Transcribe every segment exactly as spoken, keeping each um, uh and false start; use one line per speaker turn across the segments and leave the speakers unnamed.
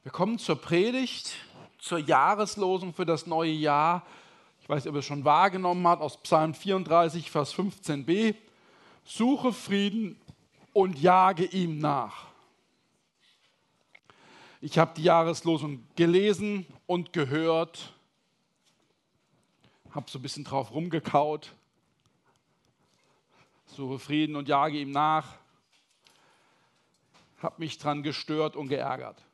Wir kommen zur Predigt, zur Jahreslosung für das neue Jahr. Ich weiß nicht, ob ihr es schon wahrgenommen habt, aus Psalm vierunddreißig, Vers fünfzehn b. Suche Frieden und jage ihm nach. Ich habe die Jahreslosung gelesen und gehört, habe so ein bisschen drauf rumgekaut. Suche Frieden und jage ihm nach. Habe mich dran gestört und geärgert.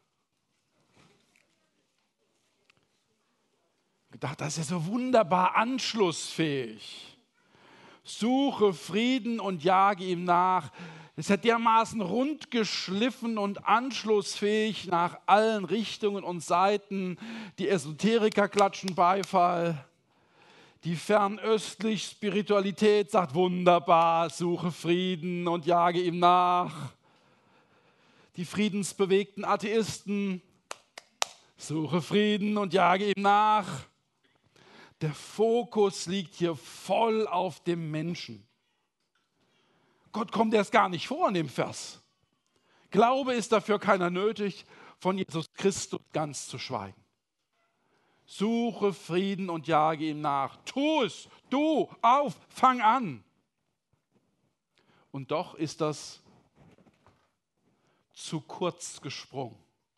Gedacht, das ist ja so wunderbar anschlussfähig. Suche Frieden und jage ihm nach. Es ist ja dermaßen rund geschliffen und anschlussfähig nach allen Richtungen und Seiten. Die Esoteriker klatschen Beifall. Die fernöstliche Spiritualität sagt wunderbar, suche Frieden und jage ihm nach. Die friedensbewegten Atheisten, suche Frieden und jage ihm nach. Der Fokus liegt hier voll auf dem Menschen. Gott kommt erst gar nicht vor in dem Vers. Glaube ist dafür keiner nötig, von Jesus Christus ganz zu schweigen. Suche Frieden und jage ihm nach. Tu es, du, auf, fang an. Und doch ist das zu kurz gesprungen.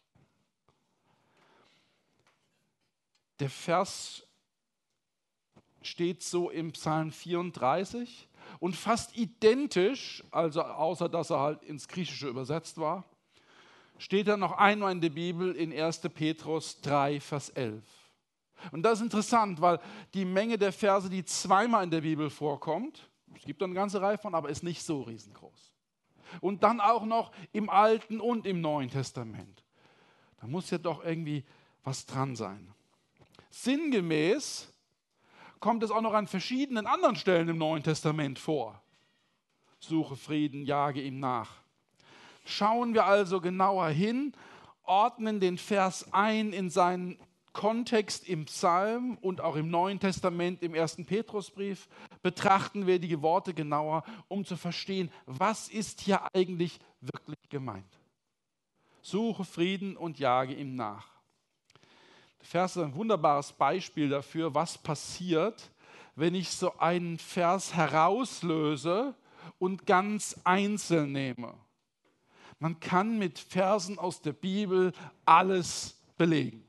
Der Vers steht so im Psalm vierunddreißig und fast identisch, also außer dass er halt ins Griechische übersetzt war, steht er noch einmal in der Bibel in erster Petrus drei, Vers elf. Und das ist interessant, weil die Menge der Verse, die zweimal in der Bibel vorkommt, es gibt eine ganze Reihe von, aber ist nicht so riesengroß. Und dann auch noch im Alten und im Neuen Testament. Da muss ja doch irgendwie was dran sein. Sinngemäß kommt es auch noch an verschiedenen anderen Stellen im Neuen Testament vor. Suche Frieden, jage ihm nach. Schauen wir also genauer hin, ordnen den Vers ein in seinen Kontext im Psalm und auch im Neuen Testament, im ersten Petrusbrief, betrachten wir die Worte genauer, um zu verstehen, was ist hier eigentlich wirklich gemeint. Suche Frieden und jage ihm nach. Der Vers ist ein wunderbares Beispiel dafür, was passiert, wenn ich so einen Vers herauslöse und ganz einzeln nehme. Man kann mit Versen aus der Bibel alles belegen.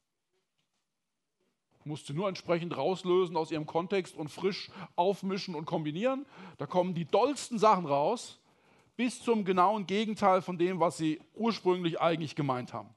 Musst du nur entsprechend rauslösen aus ihrem Kontext und frisch aufmischen und kombinieren. Da kommen die dollsten Sachen raus, bis zum genauen Gegenteil von dem, was sie ursprünglich eigentlich gemeint haben.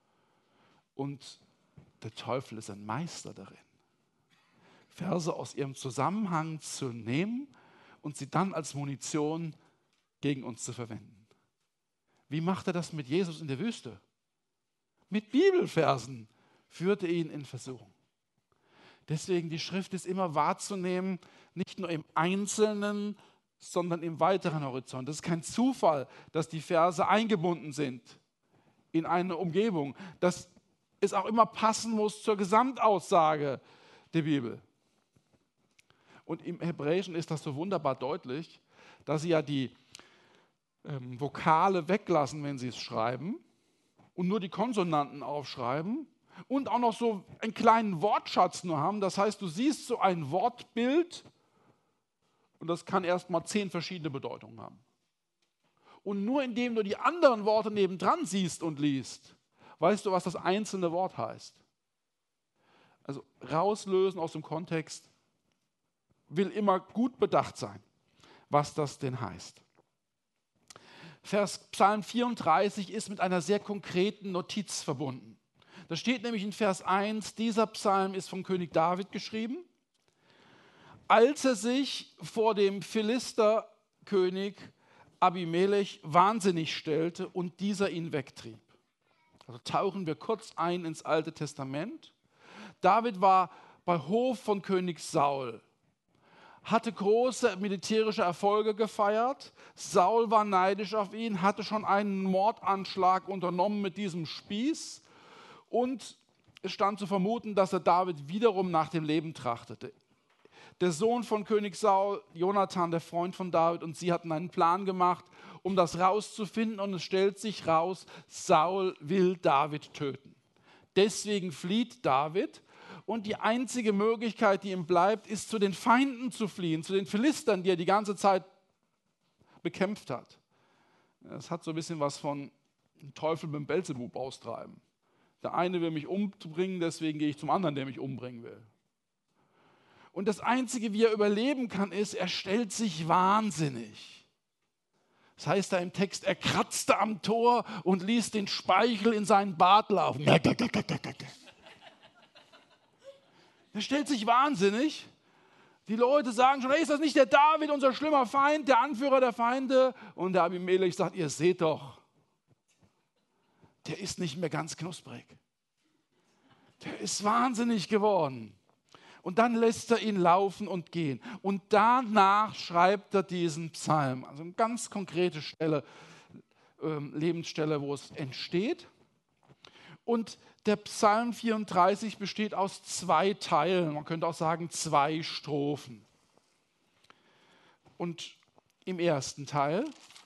Und der Teufel ist ein Meister darin, Verse aus ihrem Zusammenhang zu nehmen und sie dann als Munition gegen uns zu verwenden. Wie macht er das mit Jesus in der Wüste? Mit Bibelversen führte er ihn in Versuchung. Deswegen, die Schrift ist immer wahrzunehmen, nicht nur im Einzelnen, sondern im weiteren Horizont. Das ist kein Zufall, dass die Verse eingebunden sind in eine Umgebung. Das es auch immer passen muss zur Gesamtaussage der Bibel. Und im Hebräischen ist das so wunderbar deutlich, dass sie ja die ähm, Vokale weglassen, wenn sie es schreiben, und nur die Konsonanten aufschreiben und auch noch so einen kleinen Wortschatz nur haben. Das heißt, du siehst so ein Wortbild und das kann erstmal zehn verschiedene Bedeutungen haben. Und nur indem du die anderen Worte nebendran siehst und liest, weißt du, was das einzelne Wort heißt? Also rauslösen aus dem Kontext will immer gut bedacht sein, was das denn heißt. Vers Psalm vierunddreißig ist mit einer sehr konkreten Notiz verbunden. Da steht nämlich in Vers eins, dieser Psalm ist vom König David geschrieben, als er sich vor dem Philisterkönig Abimelech wahnsinnig stellte und dieser ihn wegtrieb. Also tauchen wir kurz ein ins Alte Testament. David war bei Hof von König Saul, hatte große militärische Erfolge gefeiert. Saul war neidisch auf ihn, hatte schon einen Mordanschlag unternommen mit diesem Spieß und es stand zu vermuten, dass er David wiederum nach dem Leben trachtete. der Sohn von König Saul, Jonathan, der Freund von David, und sie hatten einen Plan gemacht, um das rauszufinden. Und es stellt sich raus, Saul will David töten. Deswegen flieht David. Und die einzige Möglichkeit, die ihm bleibt, ist, zu den Feinden zu fliehen, zu den Philistern, die er die ganze Zeit bekämpft hat. Das hat so ein bisschen was von Teufel mit dem Beelzebub austreiben. Der eine will mich umbringen, deswegen gehe ich zum anderen, der mich umbringen will. Und das Einzige, wie er überleben kann, ist, er stellt sich wahnsinnig. Das heißt da im Text, er kratzte am Tor und ließ den Speichel in seinen Bart laufen. Er stellt sich wahnsinnig. Die Leute sagen schon, hey, ist das nicht der David, unser schlimmer Feind, der Anführer der Feinde? Und der Abimelech sagt, ihr seht doch, der ist nicht mehr ganz knusprig. Der ist wahnsinnig geworden. Und dann lässt er ihn laufen und gehen. Und danach schreibt er diesen Psalm. Also eine ganz konkrete Stelle, ähm, Lebensstelle, wo es entsteht. Und der Psalm vierunddreißig besteht aus zwei Teilen. Man könnte auch sagen, zwei Strophen. Und im ersten Teil,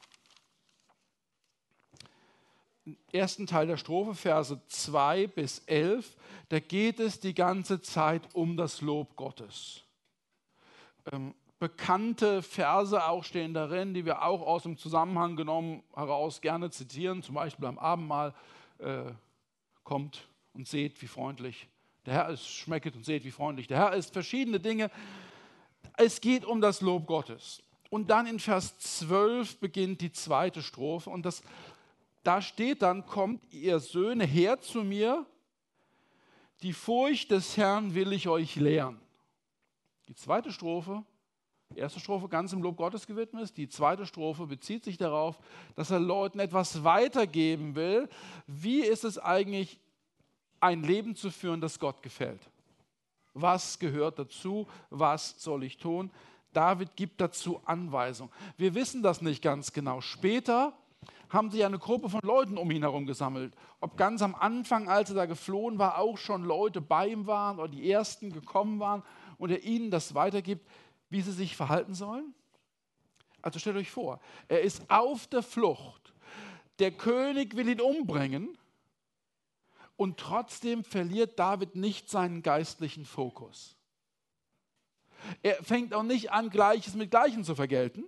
im ersten Teil der Strophe, Verse zwei bis elf, da geht es die ganze Zeit um das Lob Gottes. Ähm, bekannte Verse auch stehen darin, die wir auch aus dem Zusammenhang genommen heraus gerne zitieren, zum Beispiel beim Abendmahl, äh, kommt und seht, wie freundlich der Herr ist, schmecket und seht, wie freundlich der Herr ist, verschiedene Dinge. Es geht um das Lob Gottes. Und dann in Vers zwölf beginnt die zweite Strophe und das, da steht dann, kommt ihr Söhne her zu mir, die Furcht des Herrn will ich euch lehren. Die zweite Strophe, die erste Strophe ganz im Lob Gottes gewidmet ist, die zweite Strophe bezieht sich darauf, dass er Leuten etwas weitergeben will. Wie ist es eigentlich, ein Leben zu führen, das Gott gefällt? Was gehört dazu? Was soll ich tun? David gibt dazu Anweisungen. Wir wissen das nicht ganz genau. Später haben sich eine Gruppe von Leuten um ihn herum gesammelt. Ob ganz am Anfang, als er da geflohen war, auch schon Leute bei ihm waren oder die Ersten gekommen waren und er ihnen das weitergibt, wie sie sich verhalten sollen? Also stellt euch vor, er ist auf der Flucht. Der König will ihn umbringen und trotzdem verliert David nicht seinen geistlichen Fokus. Er fängt auch nicht an, Gleiches mit Gleichem zu vergelten.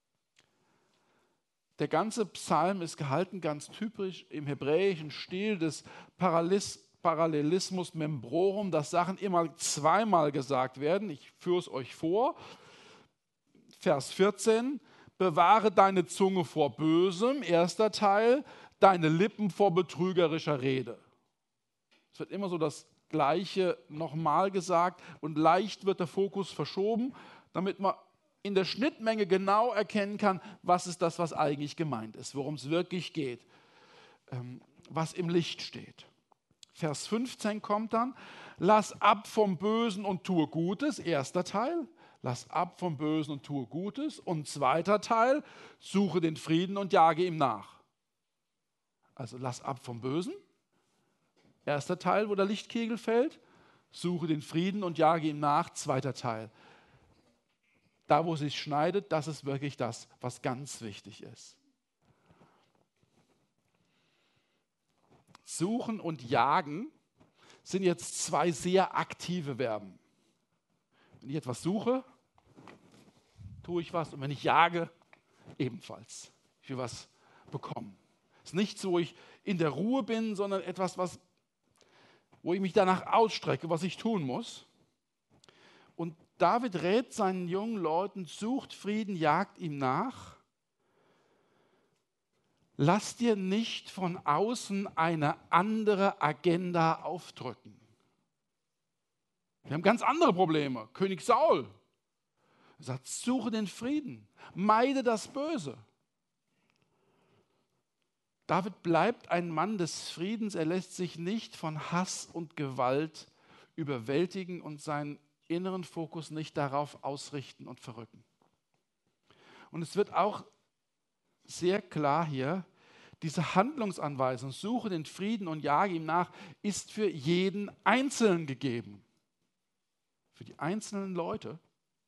Der ganze Psalm ist gehalten ganz typisch im hebräischen Stil des Parallelismus membrorum, dass Sachen immer zweimal gesagt werden. Ich führe es euch vor. Vers vierzehn, bewahre deine Zunge vor Bösem, erster Teil, deine Lippen vor betrügerischer Rede. Es wird immer so das Gleiche nochmal gesagt und leicht wird der Fokus verschoben, damit man in der Schnittmenge genau erkennen kann, was ist das, was eigentlich gemeint ist, worum es wirklich geht, ähm, was im Licht steht. Vers fünfzehn kommt dann, lass ab vom Bösen und tue Gutes, erster Teil, lass ab vom Bösen und tue Gutes und zweiter Teil, suche den Frieden und jage ihm nach. Also lass ab vom Bösen, erster Teil, wo der Lichtkegel fällt, suche den Frieden und jage ihm nach, zweiter Teil. Da, wo es sich schneidet, das ist wirklich das, was ganz wichtig ist. Suchen und jagen sind jetzt zwei sehr aktive Verben. Wenn ich etwas suche, tue ich was. Und wenn ich jage, ebenfalls. Ich will was bekommen. Es ist nichts, wo ich in der Ruhe bin, sondern etwas, was, wo ich mich danach ausstrecke, was ich tun muss. Und David rät seinen jungen Leuten, sucht Frieden, jagt ihm nach. Lass dir nicht von außen eine andere Agenda aufdrücken. Wir haben ganz andere Probleme. König Saul sagt, suche den Frieden, meide das Böse. David bleibt ein Mann des Friedens, er lässt sich nicht von Hass und Gewalt überwältigen und seinen inneren Fokus nicht darauf ausrichten und verrücken. Und es wird auch sehr klar hier, diese Handlungsanweisung, suche den Frieden und jage ihm nach, ist für jeden Einzelnen gegeben. Für die einzelnen Leute.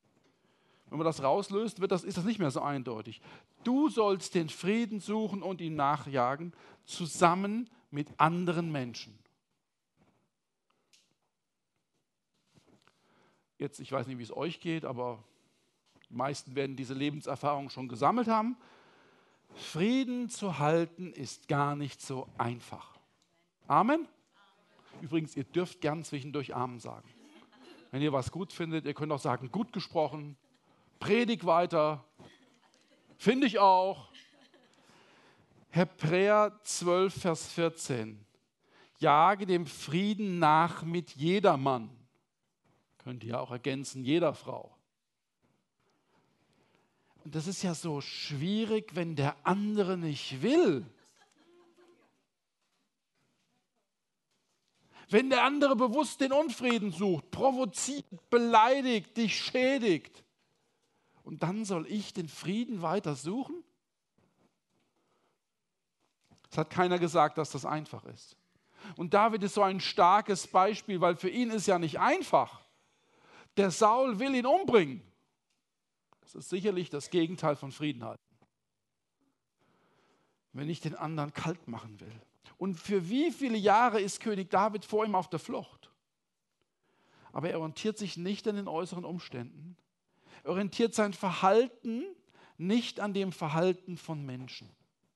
Wenn man das rauslöst, wird das, ist das nicht mehr so eindeutig. Du sollst den Frieden suchen und ihm nachjagen, zusammen mit anderen Menschen. Jetzt, ich weiß nicht, wie es euch geht, aber die meisten werden diese Lebenserfahrung schon gesammelt haben. Frieden zu halten ist gar nicht so einfach. Amen? Übrigens, ihr dürft gern zwischendurch Amen sagen. Wenn ihr was gut findet, ihr könnt auch sagen, gut gesprochen, predig weiter, finde ich auch. Hebräer zwölf, Vers vierzehn. Jage dem Frieden nach mit jedermann. Könnt ihr auch ergänzen, jeder Frau. Und das ist ja so schwierig, wenn der andere nicht will. Wenn der andere bewusst den Unfrieden sucht, provoziert, beleidigt, dich schädigt. Und dann soll ich den Frieden weiter suchen? Es hat keiner gesagt, dass das einfach ist. Und David ist so ein starkes Beispiel, weil für ihn ist ja nicht einfach. Der Saul will ihn umbringen. Das ist sicherlich das Gegenteil von Frieden halten. Wenn ich den anderen kalt machen will. Und für wie viele Jahre ist König David vor ihm auf der Flucht? Aber er orientiert sich nicht an den äußeren Umständen. Er orientiert sein Verhalten nicht an dem Verhalten von Menschen.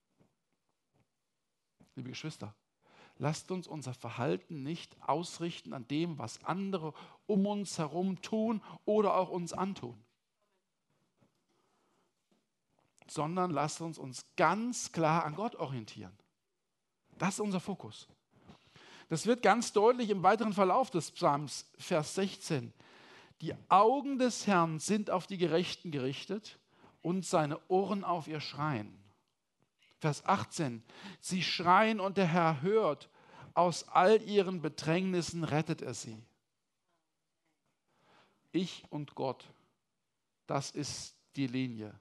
Liebe Geschwister, lasst uns unser Verhalten nicht ausrichten an dem, was andere um uns herum tun oder auch uns antun. Sondern lasst uns uns ganz klar an Gott orientieren. Das ist unser Fokus. Das wird ganz deutlich im weiteren Verlauf des Psalms, Vers sechzehn. Die Augen des Herrn sind auf die Gerechten gerichtet und seine Ohren auf ihr Schreien. Vers achtzehn. Sie schreien und der Herr hört. Aus all ihren Bedrängnissen rettet er sie. Ich und Gott, das ist die Linie.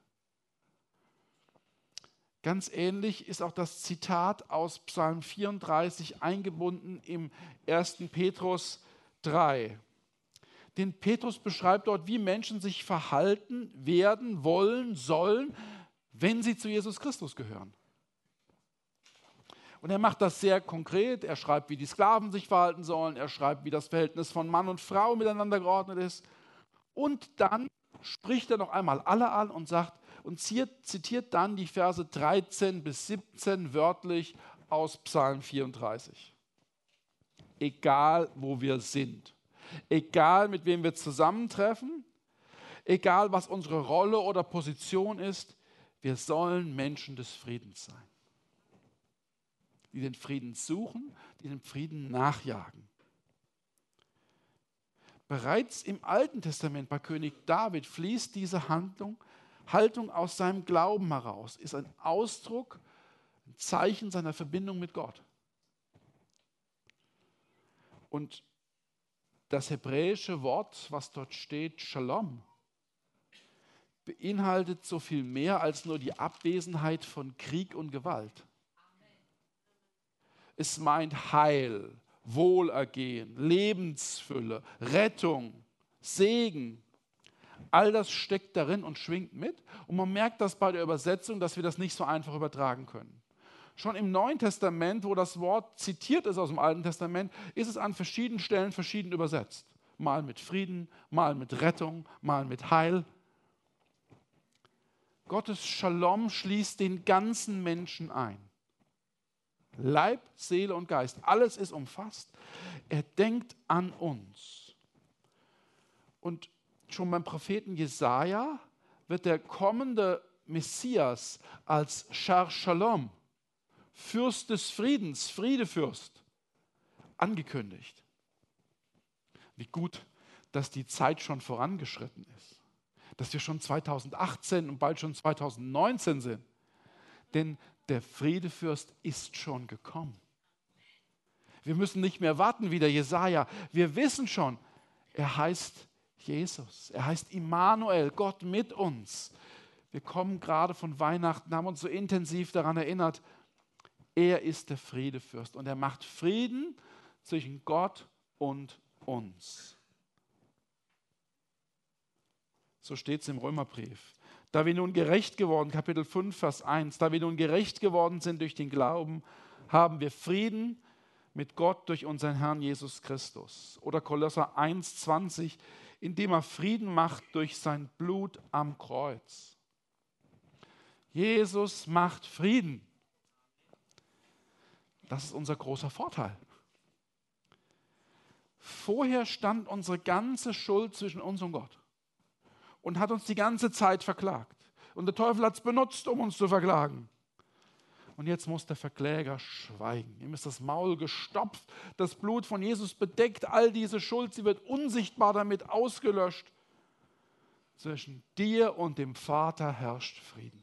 Ganz ähnlich ist auch das Zitat aus Psalm vierunddreißig eingebunden im ersten Petrus drei. Den Petrus beschreibt dort, wie Menschen sich verhalten werden, wollen, sollen, wenn sie zu Jesus Christus gehören. Und er macht das sehr konkret. Er schreibt, wie die Sklaven sich verhalten sollen. Er schreibt, wie das Verhältnis von Mann und Frau miteinander geordnet ist. Und dann spricht er noch einmal alle an und sagt, und zitiert dann die Verse dreizehn bis siebzehn wörtlich aus Psalm vierunddreißig. Egal, wo wir sind, egal, mit wem wir zusammentreffen, egal, was unsere Rolle oder Position ist, wir sollen Menschen des Friedens sein. Die den Frieden suchen, die den Frieden nachjagen. Bereits im Alten Testament bei König David fließt diese Handlung Haltung aus seinem Glauben heraus, ist ein Ausdruck, ein Zeichen seiner Verbindung mit Gott. Und das hebräische Wort, was dort steht, Shalom, beinhaltet so viel mehr als nur die Abwesenheit von Krieg und Gewalt. Es meint Heil, Wohlergehen, Lebensfülle, Rettung, Segen. All das steckt darin und schwingt mit. Und man merkt das bei der Übersetzung, dass wir das nicht so einfach übertragen können. Schon im Neuen Testament, wo das Wort zitiert ist aus dem Alten Testament, ist es an verschiedenen Stellen verschieden übersetzt. Mal mit Frieden, mal mit Rettung, mal mit Heil. Gottes Shalom schließt den ganzen Menschen ein. Leib, Seele und Geist, alles ist umfasst. Er denkt an uns. Und schon beim Propheten Jesaja wird der kommende Messias als Schar Shalom, Fürst des Friedens, Friedefürst, angekündigt. Wie gut, dass die Zeit schon vorangeschritten ist. Dass wir schon zweitausendachtzehn und bald schon zweitausendneunzehn sind. Denn der Friedefürst ist schon gekommen. Wir müssen nicht mehr warten wie der Jesaja. Wir wissen schon, er heißt Jesus. Er heißt Immanuel, Gott mit uns. Wir kommen gerade von Weihnachten, haben uns so intensiv daran erinnert, er ist der Friedefürst und er macht Frieden zwischen Gott und uns. So steht es im Römerbrief. Da wir nun gerecht geworden, Kapitel fünf, Vers eins, da wir nun gerecht geworden sind durch den Glauben, haben wir Frieden mit Gott durch unseren Herrn Jesus Christus. Oder Kolosser eins, zwanzig, indem er Frieden macht durch sein Blut am Kreuz. Jesus macht Frieden. Das ist unser großer Vorteil. Vorher stand unsere ganze Schuld zwischen uns und Gott und hat uns die ganze Zeit verklagt. Und der Teufel hat es benutzt, um uns zu verklagen. Und jetzt muss der Verkläger schweigen. Ihm ist das Maul gestopft, das Blut von Jesus bedeckt all diese Schuld. Sie wird unsichtbar damit ausgelöscht. Zwischen dir und dem Vater herrscht Frieden.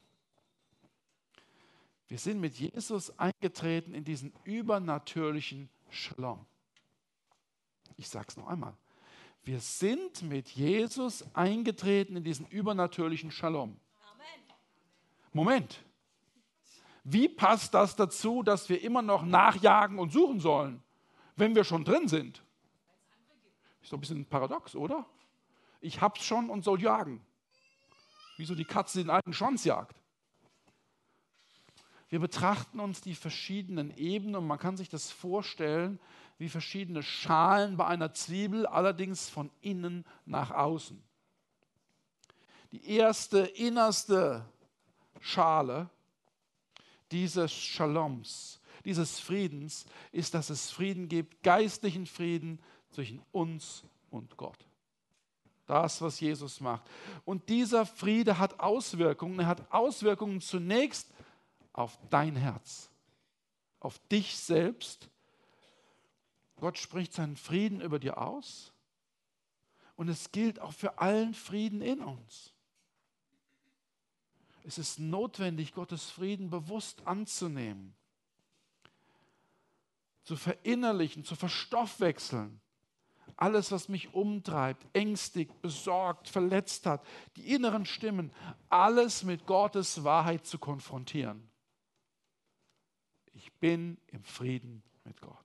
Wir sind mit Jesus eingetreten in diesen übernatürlichen Shalom. Ich sage es noch einmal. Wir sind mit Jesus eingetreten in diesen übernatürlichen Shalom. Amen. Moment. Wie passt das dazu, dass wir immer noch nachjagen und suchen sollen, wenn wir schon drin sind? Ist doch ein bisschen paradox, oder? Ich hab's schon und soll jagen. Wie so die Katze den alten Schwanz jagt. Wir betrachten uns die verschiedenen Ebenen und man kann sich das vorstellen wie verschiedene Schalen bei einer Zwiebel, allerdings von innen nach außen. Die erste, innerste Schale dieses Shaloms, dieses Friedens, ist, dass es Frieden gibt, geistlichen Frieden zwischen uns und Gott. Das, was Jesus macht. Und dieser Friede hat Auswirkungen. Er hat Auswirkungen zunächst auf dein Herz, auf dich selbst. Gott spricht seinen Frieden über dir aus. Und es gilt auch für allen Frieden in uns. Es ist notwendig, Gottes Frieden bewusst anzunehmen, zu verinnerlichen, zu verstoffwechseln. Alles, was mich umtreibt, ängstigt, besorgt, verletzt hat, die inneren Stimmen, alles mit Gottes Wahrheit zu konfrontieren. Ich bin im Frieden mit Gott.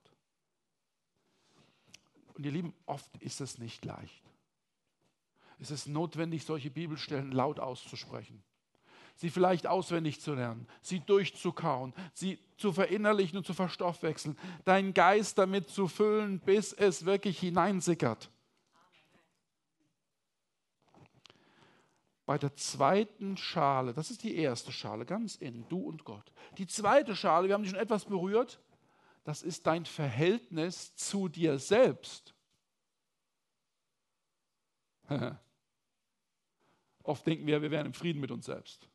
Und ihr Lieben, oft ist es nicht leicht. Es ist notwendig, solche Bibelstellen laut auszusprechen. Sie vielleicht auswendig zu lernen, sie durchzukauen, sie zu verinnerlichen und zu verstoffwechseln, deinen Geist damit zu füllen, bis es wirklich hineinsickert. Bei der zweiten Schale, das ist die erste Schale, ganz innen, du und Gott. Die zweite Schale, wir haben die schon etwas berührt, das ist dein Verhältnis zu dir selbst. Oft denken wir, wir wären im Frieden mit uns selbst.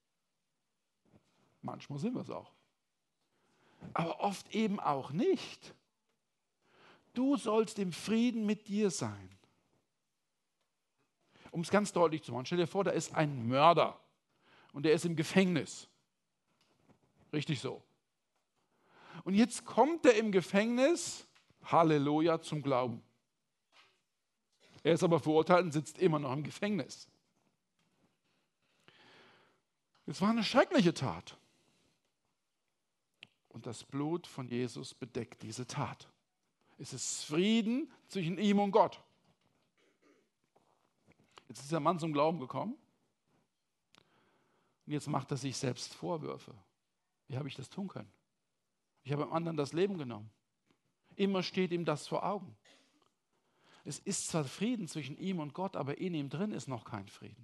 Manchmal sind wir es auch. Aber oft eben auch nicht. Du sollst im Frieden mit dir sein. Um es ganz deutlich zu machen, stell dir vor, da ist ein Mörder und der ist im Gefängnis. Richtig so. Und jetzt kommt er im Gefängnis, Halleluja, zum Glauben. Er ist aber verurteilt und sitzt immer noch im Gefängnis. Es war eine schreckliche Tat. Und das Blut von Jesus bedeckt diese Tat. Es ist Frieden zwischen ihm und Gott. Jetzt ist der Mann zum Glauben gekommen. Und jetzt macht er sich selbst Vorwürfe. Wie habe ich das tun können? Ich habe dem anderen das Leben genommen. Immer steht ihm das vor Augen. Es ist zwar Frieden zwischen ihm und Gott, aber in ihm drin ist noch kein Frieden.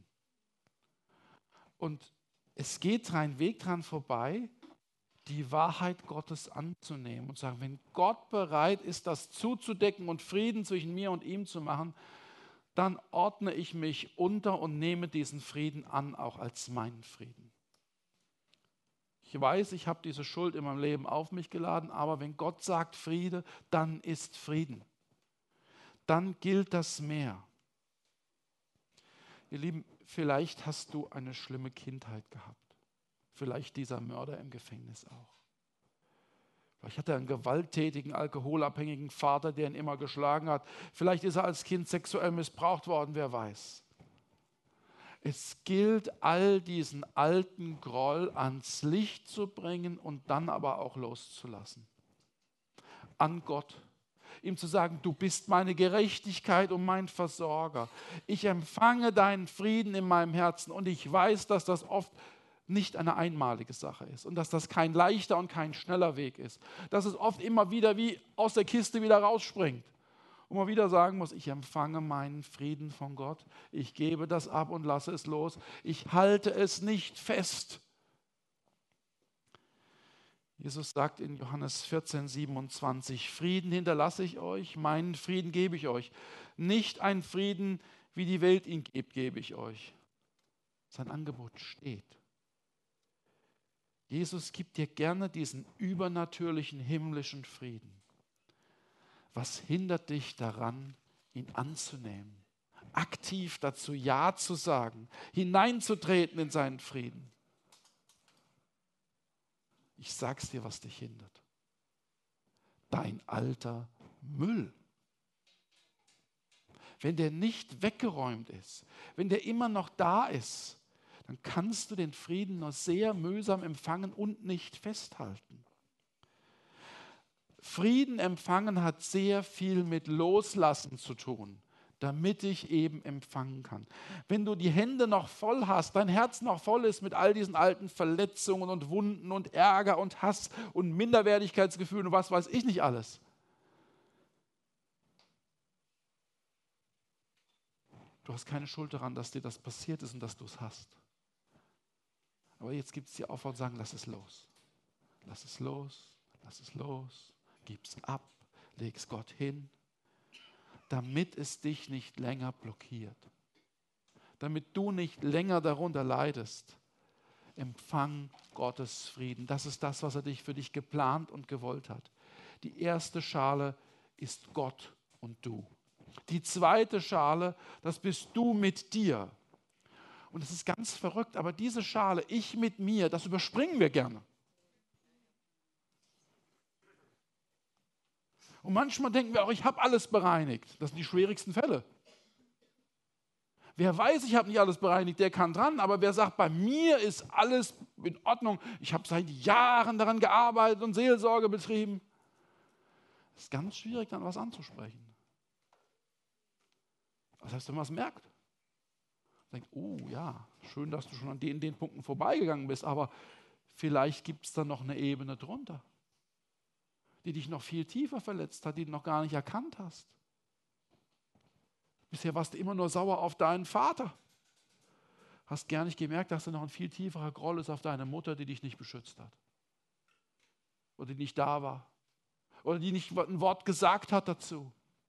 Und es geht kein Weg dran vorbei, die Wahrheit Gottes anzunehmen und sagen, wenn Gott bereit ist, das zuzudecken und Frieden zwischen mir und ihm zu machen, dann ordne ich mich unter und nehme diesen Frieden an, auch als meinen Frieden. Ich weiß, ich habe diese Schuld in meinem Leben auf mich geladen, aber wenn Gott sagt Friede, dann ist Frieden. Dann gilt das mehr. Ihr Lieben, vielleicht hast du eine schlimme Kindheit gehabt. Vielleicht dieser Mörder im Gefängnis auch. Vielleicht hat er einen gewalttätigen, alkoholabhängigen Vater, der ihn immer geschlagen hat. Vielleicht ist er als Kind sexuell missbraucht worden, wer weiß. Es gilt, all diesen alten Groll ans Licht zu bringen und dann aber auch loszulassen. An Gott. ihm zu sagen, du bist meine Gerechtigkeit und mein Versorger. Ich empfange deinen Frieden in meinem Herzen und ich weiß, dass das oft nicht eine einmalige Sache ist und dass das kein leichter und kein schneller Weg ist. Dass es oft immer wieder wie aus der Kiste wieder rausspringt. Und man wieder sagen muss, ich empfange meinen Frieden von Gott, ich gebe das ab und lasse es los, ich halte es nicht fest. Jesus sagt in Johannes vierzehn, siebenundzwanzig, Frieden hinterlasse ich euch, meinen Frieden gebe ich euch. Nicht ein Frieden, wie die Welt ihn gibt, gebe ich euch. Sein Angebot steht. Jesus gibt dir gerne diesen übernatürlichen himmlischen Frieden. Was hindert dich daran, ihn anzunehmen, aktiv dazu Ja zu sagen, hineinzutreten in seinen Frieden? Ich sag's dir, was dich hindert. Dein alter Müll. Wenn der nicht weggeräumt ist, wenn der immer noch da ist, dann kannst du den Frieden nur sehr mühsam empfangen und nicht festhalten. Frieden empfangen hat sehr viel mit Loslassen zu tun, damit ich eben empfangen kann. Wenn du die Hände noch voll hast, dein Herz noch voll ist mit all diesen alten Verletzungen und Wunden und Ärger und Hass und Minderwertigkeitsgefühlen und was weiß ich nicht alles. Du hast keine Schuld daran, dass dir das passiert ist und dass du es hast. Aber jetzt gibt es die Aufforderung, sagen, lass es los. Lass es los, lass es los, gib's ab, leg's Gott hin, damit es dich nicht länger blockiert. Damit du nicht länger darunter leidest. Empfang Gottes Frieden. Das ist das, was er dich für dich geplant und gewollt hat. Die erste Schale ist Gott und du. Die zweite Schale, das bist du mit dir. Und es ist ganz verrückt, aber diese Schale, ich mit mir, das überspringen wir gerne. Und manchmal denken wir auch, ich habe alles bereinigt. Das sind die schwierigsten Fälle. Wer weiß, ich habe nicht alles bereinigt, der kann dran. Aber wer sagt, bei mir ist alles in Ordnung, ich habe seit Jahren daran gearbeitet und Seelsorge betrieben. Es ist ganz schwierig, dann was anzusprechen. Das heißt, wenn man es merkt, denkt, oh ja, schön, dass du schon an den, den Punkten vorbeigegangen bist, aber vielleicht gibt es da noch eine Ebene drunter, die dich noch viel tiefer verletzt hat, die du noch gar nicht erkannt hast. Bisher warst du immer nur sauer auf deinen Vater. Hast gar nicht gemerkt, dass da noch ein viel tieferer Groll ist auf deine Mutter, die dich nicht beschützt hat. Oder die nicht da war. Oder die nicht ein Wort gesagt hat dazu.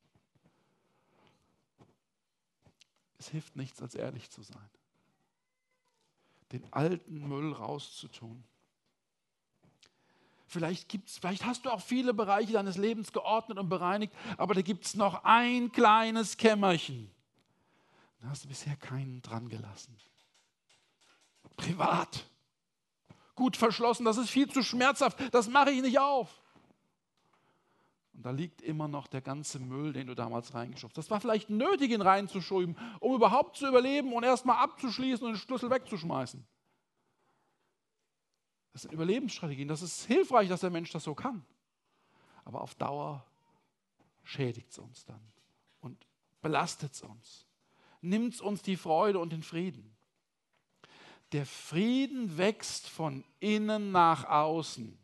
Es hilft nichts, als ehrlich zu sein. Den alten Müll rauszutun. Vielleicht gibt's, vielleicht hast du auch viele Bereiche deines Lebens geordnet und bereinigt, aber da gibt es noch ein kleines Kämmerchen. Da hast du bisher keinen dran gelassen. Privat. Gut verschlossen, das ist viel zu schmerzhaft, das mache ich nicht auf. Und da liegt immer noch der ganze Müll, den du damals reingeschubst hast. Das war vielleicht nötig, ihn reinzuschuben, um überhaupt zu überleben und erstmal abzuschließen und den Schlüssel wegzuschmeißen. Das sind Überlebensstrategien. Das ist hilfreich, dass der Mensch das so kann. Aber auf Dauer schädigt es uns dann und belastet es uns. Nimmt es uns die Freude und den Frieden. Der Frieden wächst von innen nach außen.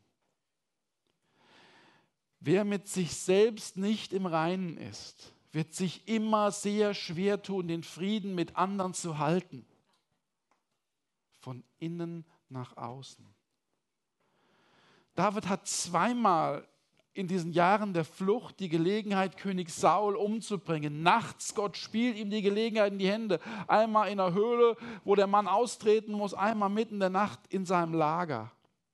Wer mit sich selbst nicht im Reinen ist, wird sich immer sehr schwer tun, den Frieden mit anderen zu halten. Von innen nach außen. David hat zweimal in diesen Jahren der Flucht die Gelegenheit, König Saul umzubringen. Nachts, Gott spielt ihm die Gelegenheit in die Hände. Einmal in der Höhle, wo der Mann austreten muss, einmal mitten in der Nacht in seinem Lager.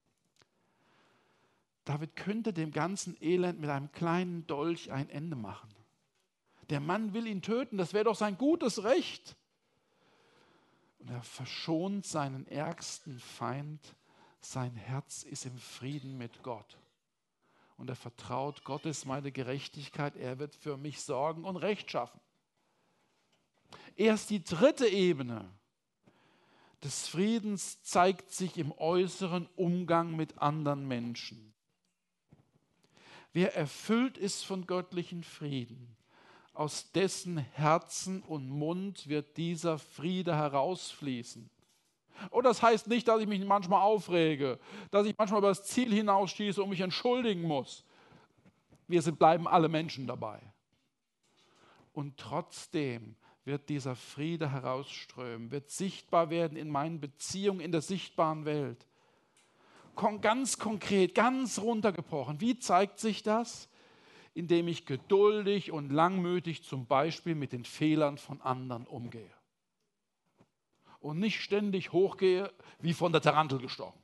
David könnte dem ganzen Elend mit einem kleinen Dolch ein Ende machen. Der Mann will ihn töten, das wäre doch sein gutes Recht. Und er verschont seinen ärgsten Feind. Sein Herz ist im Frieden mit Gott. Und er vertraut, Gott ist meine Gerechtigkeit, er wird für mich sorgen und Recht schaffen. Erst die dritte Ebene des Friedens zeigt sich im äußeren Umgang mit anderen Menschen. Wer erfüllt ist von göttlichen Frieden, aus dessen Herzen und Mund wird dieser Friede herausfließen. Und das heißt nicht, dass ich mich manchmal aufrege, dass ich manchmal über das Ziel hinausschieße und mich entschuldigen muss. Wir sind, bleiben alle Menschen dabei. Und trotzdem wird dieser Friede herausströmen, wird sichtbar werden in meinen Beziehungen in der sichtbaren Welt. Ganz konkret, ganz runtergebrochen. Wie zeigt sich das? Indem ich geduldig und langmütig zum Beispiel mit den Fehlern von anderen umgehe. Und nicht ständig hochgehe, wie von der Tarantel gestochen.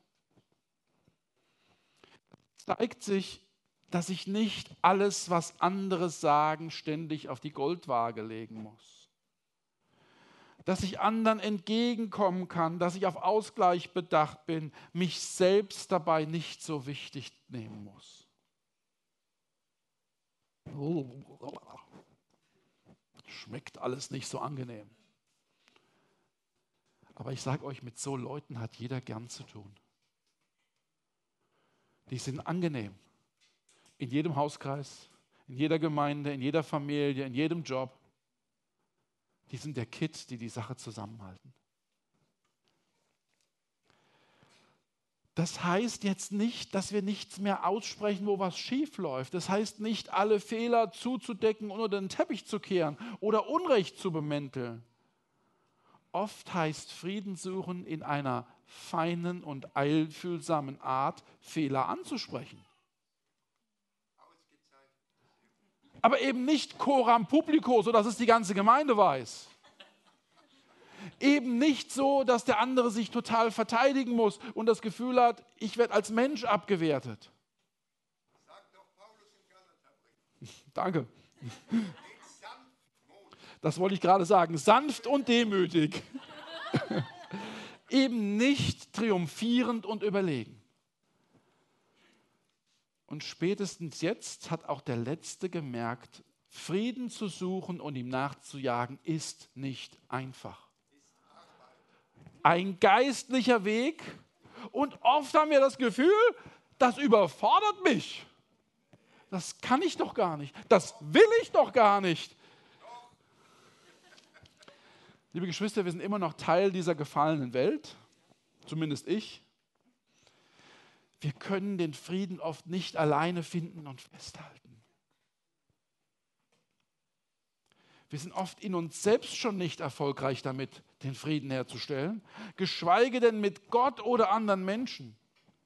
Es zeigt sich, dass ich nicht alles, was andere sagen, ständig auf die Goldwaage legen muss. Dass ich anderen entgegenkommen kann, dass ich auf Ausgleich bedacht bin, mich selbst dabei nicht so wichtig nehmen muss. Schmeckt alles nicht so angenehm. Aber ich sage euch, mit so Leuten hat jeder gern zu tun. Die sind angenehm. In jedem Hauskreis, in jeder Gemeinde, in jeder Familie, in jedem Job. Die sind der Kitt, die die Sache zusammenhalten. Das heißt jetzt nicht, dass wir nichts mehr aussprechen, wo was schief läuft. Das heißt nicht, alle Fehler zuzudecken und unter den Teppich zu kehren oder Unrecht zu bemänteln. Oft heißt Frieden suchen in einer feinen und einfühlsamen Art, Fehler anzusprechen. Aber eben nicht coram publico, sodass es die ganze Gemeinde weiß. Eben nicht so, dass der andere sich total verteidigen muss und das Gefühl hat, ich werde als Mensch abgewertet.
Sagt doch Paulus im Galaterbrief.
Danke. Das wollte ich gerade sagen. Sanft und demütig. Eben nicht triumphierend und überlegen. Und spätestens jetzt hat auch der Letzte gemerkt, Frieden zu suchen und ihm nachzujagen, ist nicht einfach. Ein geistlicher Weg und oft haben wir das Gefühl, das überfordert mich. Das kann ich doch gar nicht. Das will ich doch gar nicht. Liebe Geschwister, wir sind immer noch Teil dieser gefallenen Welt, zumindest ich. Wir können den Frieden oft nicht alleine finden und festhalten. Wir sind oft in uns selbst schon nicht erfolgreich damit, den Frieden herzustellen, geschweige denn mit Gott oder anderen Menschen.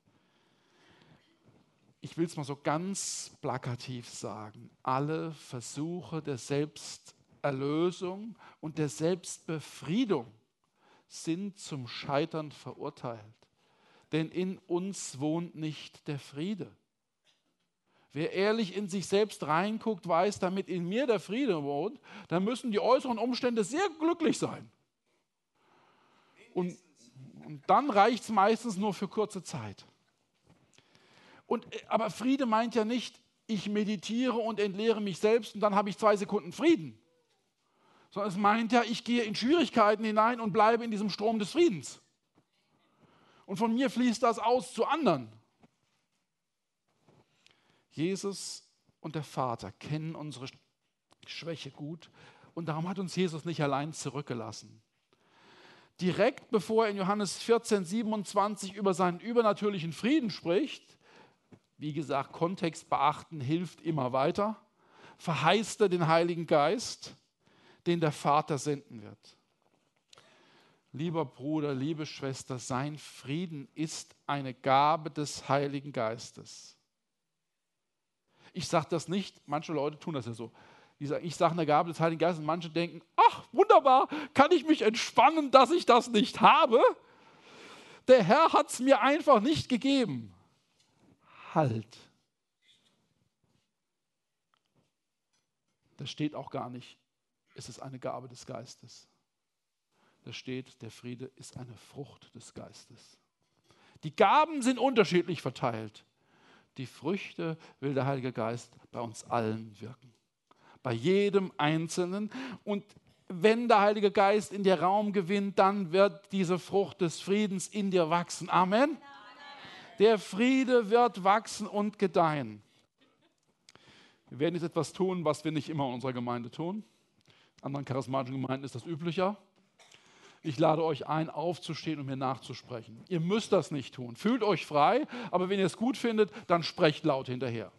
Ich will es mal so ganz plakativ sagen, alle Versuche der Selbsterlösung und der Selbstbefriedung sind zum Scheitern verurteilt. Denn in uns wohnt nicht der Friede. Wer ehrlich in sich selbst reinguckt, weiß, damit in mir der Friede wohnt, dann müssen die äußeren Umstände sehr glücklich sein. Und, und dann reicht es meistens nur für kurze Zeit. Und, aber Friede meint ja nicht, ich meditiere und entleere mich selbst und dann habe ich zwei Sekunden Frieden. Sondern es meint ja, ich gehe in Schwierigkeiten hinein und bleibe in diesem Strom des Friedens. Und von mir fließt das aus zu anderen. Jesus und der Vater kennen unsere Schwäche gut und darum hat uns Jesus nicht allein zurückgelassen. Direkt bevor er in Johannes vierzehn, siebenundzwanzig über seinen übernatürlichen Frieden spricht, wie gesagt, Kontext beachten hilft immer weiter, verheißt er den Heiligen Geist, den der Vater senden wird. Lieber Bruder, liebe Schwester, sein Frieden ist eine Gabe des Heiligen Geistes. Ich sage das nicht, manche Leute tun das ja so. Ich sage eine Gabe des Heiligen Geistes und manche denken, ach wunderbar, kann ich mich entspannen, dass ich das nicht habe? Der Herr hat es mir einfach nicht gegeben. Halt. Das steht auch gar nicht, es ist eine Gabe des Geistes. Da steht, der Friede ist eine Frucht des Geistes. Die Gaben sind unterschiedlich verteilt. Die Früchte will der Heilige Geist bei uns allen wirken. Bei jedem Einzelnen. Und wenn der Heilige Geist in dir Raum gewinnt, dann wird diese Frucht des Friedens in dir wachsen. Amen. Der Friede wird wachsen und gedeihen. Wir werden jetzt etwas tun, was wir nicht immer in unserer Gemeinde tun. In anderen charismatischen Gemeinden ist das üblicher. Ich lade euch ein, aufzustehen und mir nachzusprechen. Ihr müsst das nicht tun. Fühlt euch frei, aber wenn ihr es gut findet, dann sprecht laut hinterher.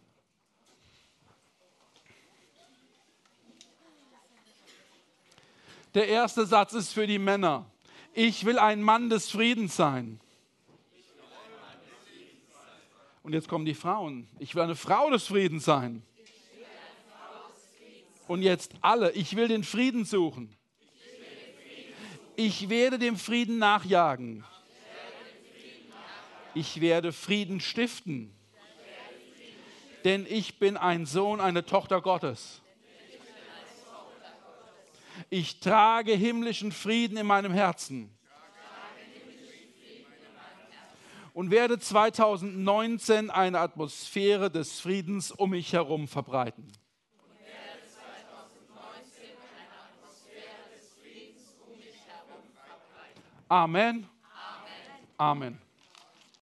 Der erste Satz ist für die Männer. Ich will ein Mann des Friedens sein. Und jetzt kommen die Frauen. Ich will eine Frau des Friedens sein. Und jetzt alle. Ich will den Frieden suchen. Ich werde dem Frieden nachjagen. Ich werde Frieden stiften. Denn ich bin ein Sohn, eine Tochter Gottes. Ich trage himmlischen Frieden in meinem Herzen. Und werde zwanzig neunzehn eine Atmosphäre des Friedens um mich herum verbreiten. Amen. Amen. Amen.